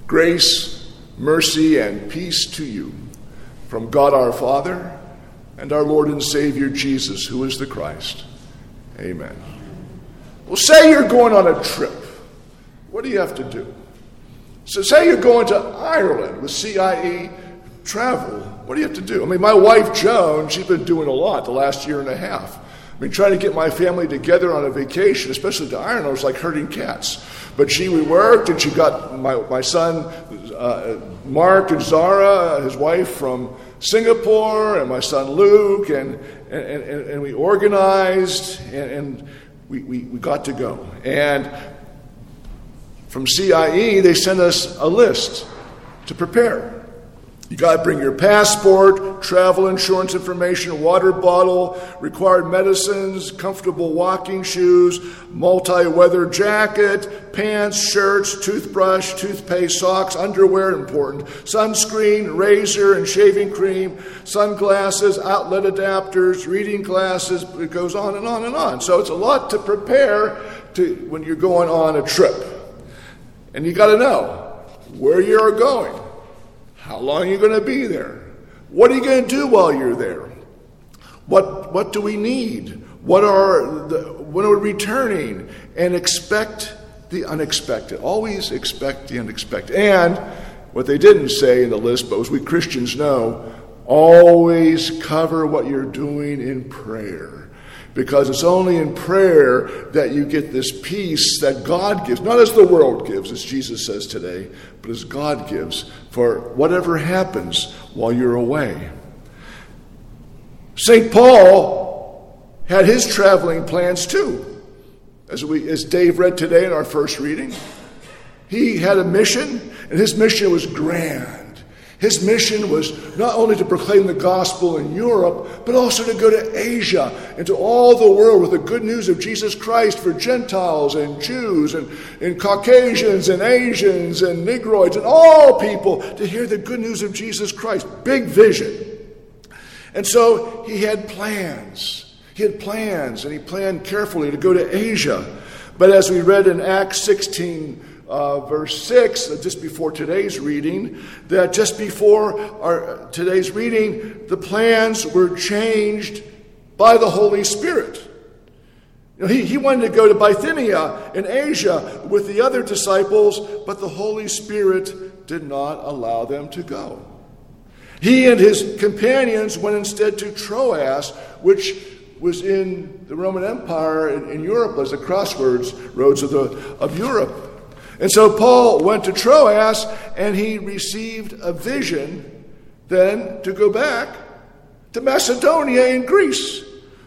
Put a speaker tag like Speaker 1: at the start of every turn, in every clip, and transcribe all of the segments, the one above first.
Speaker 1: Grace, mercy, and peace to you from God our Father and our Lord and Savior Jesus, who is the Christ. Amen. Well, say you're going on a trip. What do you have to do? So say you're going to Ireland with CIE Travel. What do you have to do? I mean, my wife, Joan, she's been doing a lot the last year and a half. I mean, trying to get my family together on a vacation, especially to Ireland, was like herding cats. But we worked, and she got my son, Mark, and Zara, his wife, from Singapore, and my son Luke, and we organized, and we got to go. And from CIE, they sent us a list to prepare. You got to bring your passport, travel insurance information, water bottle, required medicines, comfortable walking shoes, multi-weather jacket, pants, shirts, toothbrush, toothpaste, socks, underwear, important, sunscreen, razor and shaving cream, sunglasses, outlet adapters, reading glasses. It goes on and on and on. So it's a lot to prepare when you're going on a trip. And you got to know where you're going. How long are you going to be there? What are you going to do while you're there? What do we need? When are we returning? And expect the unexpected. Always expect the unexpected. And what they didn't say in the list, but as we Christians know, always cover what you're doing in prayer. Because it's only in prayer that you get this peace that God gives, not as the world gives, as Jesus says today, but as God gives for whatever happens while you're away. St. Paul had his traveling plans too. As Dave read today in our first reading, he had a mission, and his mission was grand. His mission was not only to proclaim the gospel in Europe, but also to go to Asia and to all the world with the good news of Jesus Christ for Gentiles and Jews and Caucasians and Asians and Negroids and all people to hear the good news of Jesus Christ. Big vision. And so he had plans. And he planned carefully to go to Asia. But as we read in Acts 16, verse 6, just before today's reading, that just before today's reading, the plans were changed by the Holy Spirit. You know, he wanted to go to Bithynia in Asia with the other disciples, but the Holy Spirit did not allow them to go. He and his companions went instead to Troas, which was in the Roman Empire in Europe, as the crossroads of Europe. And so Paul went to Troas, and he received a vision then to go back to Macedonia in Greece.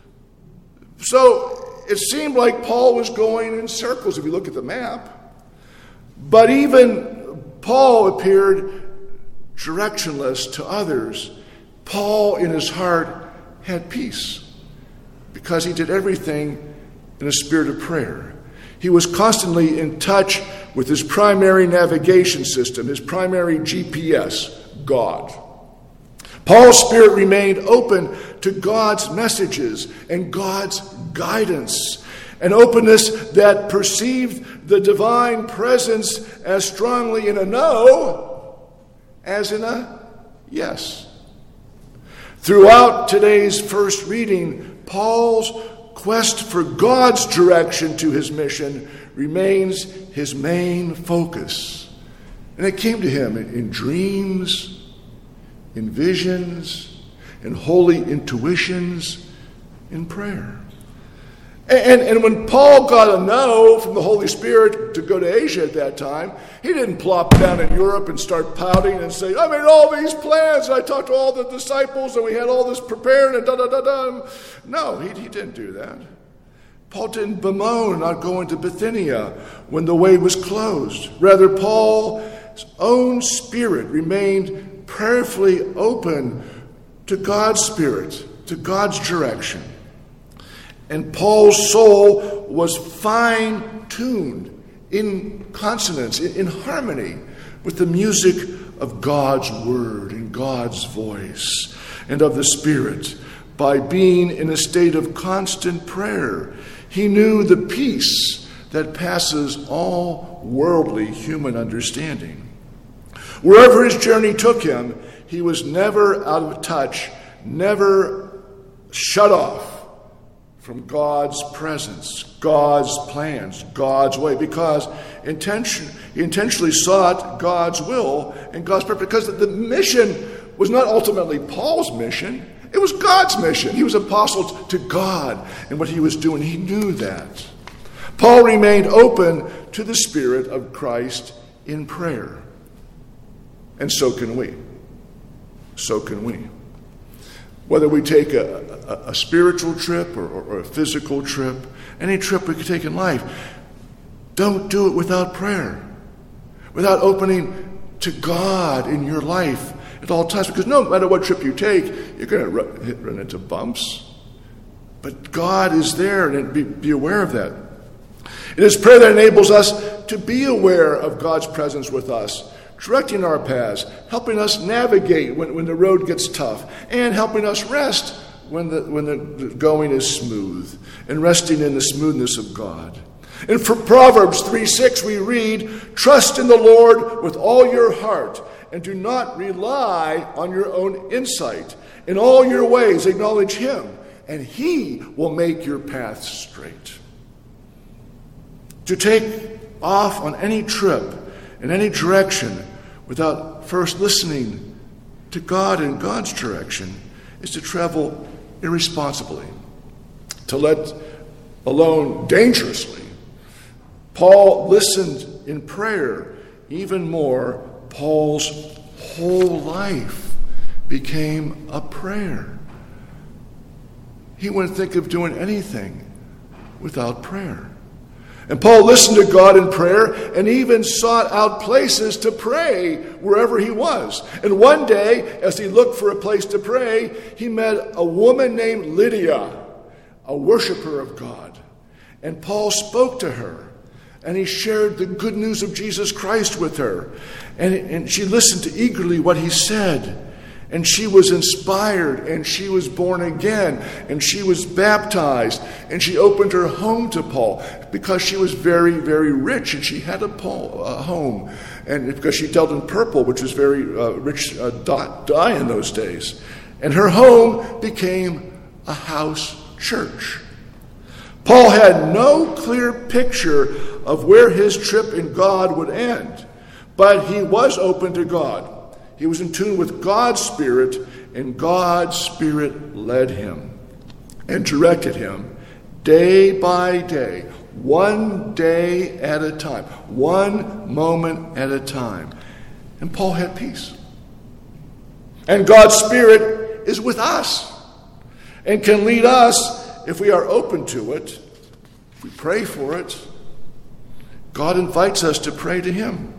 Speaker 1: So it seemed like Paul was going in circles if you look at the map. But even Paul appeared directionless to others. Paul, in his heart, had peace because he did everything in a spirit of prayer. He was constantly in touch with his primary navigation system, his primary GPS, God. Paul's spirit remained open to God's messages and God's guidance, an openness that perceived the divine presence as strongly in a no as in a yes. Throughout today's first reading, Paul's quest for God's direction to his mission remains his main focus. And it came to him in dreams, in visions, in holy intuitions, in prayer. And when Paul got a no from the Holy Spirit to go to Asia at that time, he didn't plop down in Europe and start pouting and say, I made all these plans, and I talked to all the disciples, and we had all this prepared, and da-da-da-da. No, he didn't do that. Paul didn't bemoan not going to Bithynia when the way was closed. Rather, Paul's own spirit remained prayerfully open to God's Spirit, to God's direction. And Paul's soul was fine-tuned in consonance, in harmony with the music of God's word and God's voice and of the Spirit. By being in a state of constant prayer, he knew the peace that passes all worldly human understanding. Wherever his journey took him, he was never out of touch, never shut off from God's presence, God's plans, God's way, because he intentionally sought God's will and God's purpose, because the mission was not ultimately Paul's mission, it was God's mission. He was apostle to God and what he was doing. He knew that. Paul remained open to the Spirit of Christ in prayer. And so can we. So can we. Whether we take a spiritual trip or a physical trip, any trip we could take in life, don't do it without prayer, without opening to God in your life at all times. Because no matter what trip you take, you're going to run into bumps. But God is there, and be aware of that. It is prayer that enables us to be aware of God's presence with us, directing our paths, helping us navigate when the road gets tough, and helping us rest when the going is smooth, and resting in the smoothness of God. And for Proverbs 3:6 we read, "Trust in the Lord with all your heart, and do not rely on your own insight. In all your ways acknowledge him, and he will make your paths straight." To take off on any trip in any direction without first listening to God in God's direction is to travel irresponsibly, to let alone dangerously. Paul listened in prayer. Even more, Paul's whole life became a prayer. He wouldn't think of doing anything without prayer. And Paul listened to God in prayer and even sought out places to pray wherever he was. And one day, as he looked for a place to pray, he met a woman named Lydia, a worshiper of God. And Paul spoke to her, and he shared the good news of Jesus Christ with her. And she listened to eagerly what he said. And she was inspired, and she was born again, and she was baptized, and she opened her home to Paul because she was very, very rich, and she had a home, and because she dealt in purple, which was very rich dye in those days. And her home became a house church. Paul had no clear picture of where his trip in God would end, but he was open to God. He was in tune with God's Spirit, and God's Spirit led him and directed him day by day, one day at a time, one moment at a time. And Paul had peace. And God's Spirit is with us and can lead us if we are open to it, if we pray for it. God invites us to pray to him.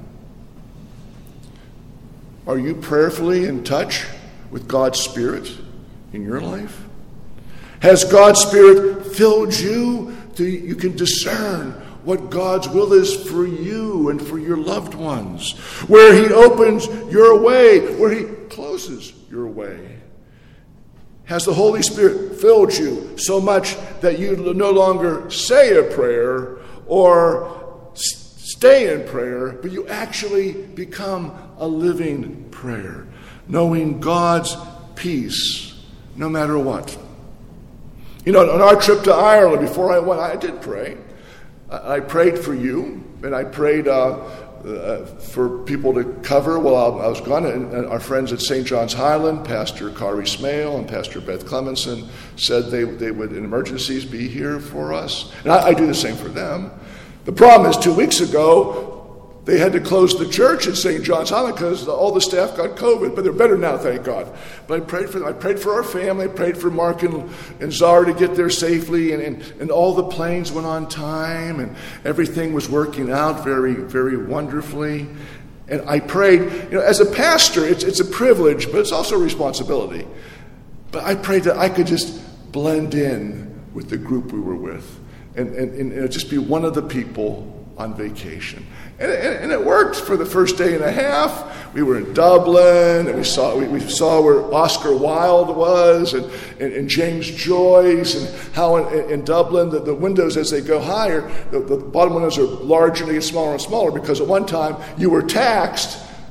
Speaker 1: Are you prayerfully in touch with God's Spirit in your life? Has God's Spirit filled you so you can discern what God's will is for you and for your loved ones? Where he opens your way, where he closes your way. Has the Holy Spirit filled you so much that you no longer say a prayer or stay in prayer, but you actually become a living prayer, knowing God's peace no matter what? You know, on our trip to Ireland, before I went, I did pray. I prayed for you, and I prayed for people to cover while I was gone. And our friends at St. John's Highland, Pastor Kari Smale and Pastor Beth Clemenson, said they would, in emergencies, be here for us. And I do the same for them. The problem is, 2 weeks ago, they had to close the church at St. John's Highland because all the staff got COVID, but they're better now, thank God. But I prayed for them. I prayed for our family. I prayed for Mark and Zara to get there safely, and all the planes went on time, and everything was working out very, very wonderfully. And I prayed, you know, as a pastor, it's a privilege, but it's also a responsibility. But I prayed that I could just blend in with the group we were with and just be one of the people on vacation. And it worked for the first day and a half. We were in Dublin, and we saw where Oscar Wilde was, and James Joyce, and how in Dublin the windows, as they go higher, the bottom windows are larger and they get smaller and smaller, because at one time you were taxed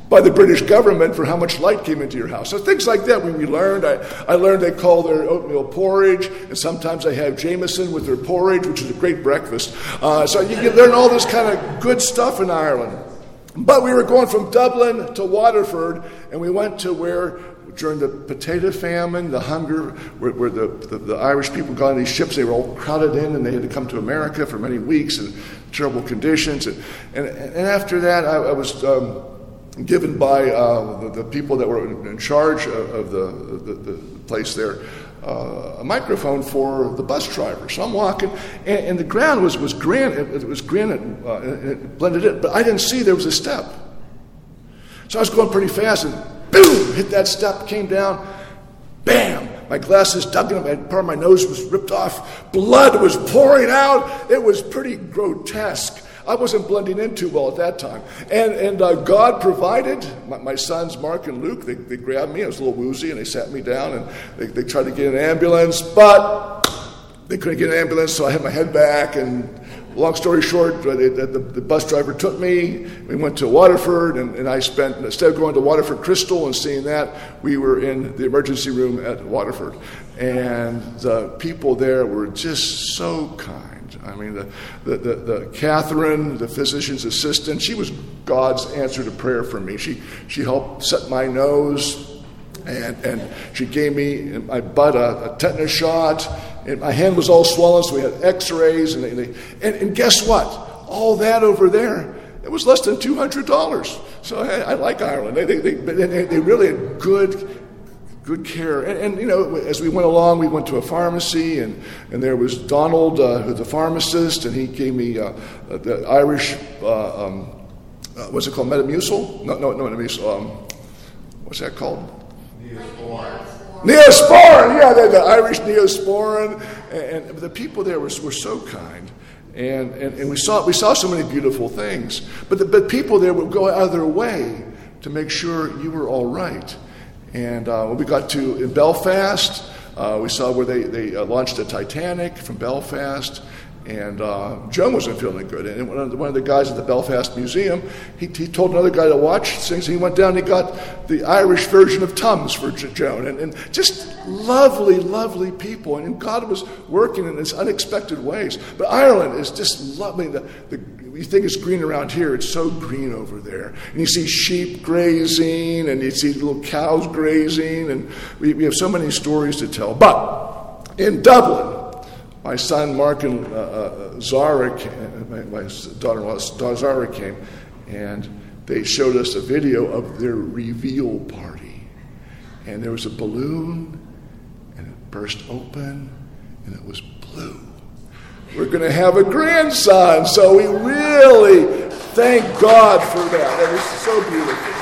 Speaker 1: by the British government for how much light came into your house. So things like that we learned. I learned they call their oatmeal porridge, and sometimes they have Jameson with their porridge, which is a great breakfast. So you learn all this kind of good stuff in Ireland. But we were going from Dublin to Waterford, and we went to where, during the potato famine, the hunger, where the Irish people got on these ships, they were all crowded in, and they had to come to America for many weeks in terrible conditions. And after that, I was given by the people that were in charge of the place there a microphone for the bus driver. So I'm walking, and the ground was granite. It was granite, and it blended in, but I didn't see there was a step. So I was going pretty fast, and boom, hit that step, came down, bam, my glasses dug in, part of my nose was ripped off, blood was pouring out. It was pretty grotesque. I wasn't blending in too well at that time. And God provided. My sons, Mark and Luke, they grabbed me. I was a little woozy, and they sat me down, and they tried to get an ambulance, but they couldn't get an ambulance, so I had my head back, and long story short, the bus driver took me. We went to Waterford, and I spent, instead of going to Waterford Crystal and seeing that, we were in the emergency room at Waterford. And the people there were just so kind. I mean, the Catherine, the physician's assistant, she was God's answer to prayer for me. She helped set my nose, and she gave me in my butt a tetanus shot. And my hand was all swollen, so we had x-rays. And guess what? All that over there, it was less than $200. So I like Ireland. They really had good care. And you know, as we went along, we went to a pharmacy, and there was Donald, who's a pharmacist, and he gave me the Irish, what's it called, Metamucil? No, Metamucil. What's that called? Neosporin, yeah, the Irish Neosporin, and the people there were so kind, and we saw so many beautiful things. But people there would go out of their way to make sure you were all right. And when we got to in Belfast, we saw where they launched the Titanic from Belfast. And Joan wasn't feeling good. And one of the guys at the Belfast Museum, he told another guy to watch things. He went down and he got the Irish version of Tums for Joan. And just lovely, lovely people. And God was working in these unexpected ways. But Ireland is just lovely. You think it's green around here, it's so green over there. And you see sheep grazing, and you see little cows grazing. And we have so many stories to tell. But in Dublin, my son Mark and Zara, my daughter-in-law Zara came, and they showed us a video of their reveal party. And there was a balloon, and it burst open, and it was blue. We're going to have a grandson, so we really thank God for that. It was so beautiful.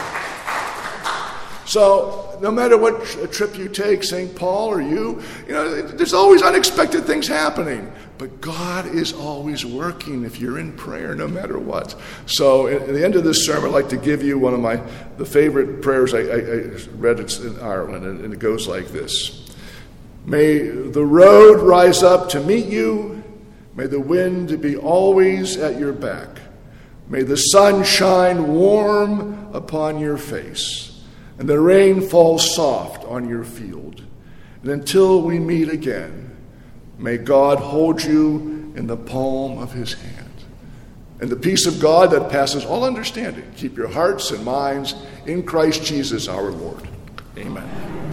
Speaker 1: So no matter what trip you take, St. Paul or you know, there's always unexpected things happening. But God is always working if you're in prayer, no matter what. So at the end of this sermon, I'd like to give you one of the favorite prayers I read. It's in Ireland, and it goes like this. May the road rise up to meet you. May the wind be always at your back. May the sun shine warm upon your face, and the rain fall soft on your field. And until we meet again, may God hold you in the palm of his hand. And the peace of God that passes all understanding, keep your hearts and minds in Christ Jesus our Lord. Amen.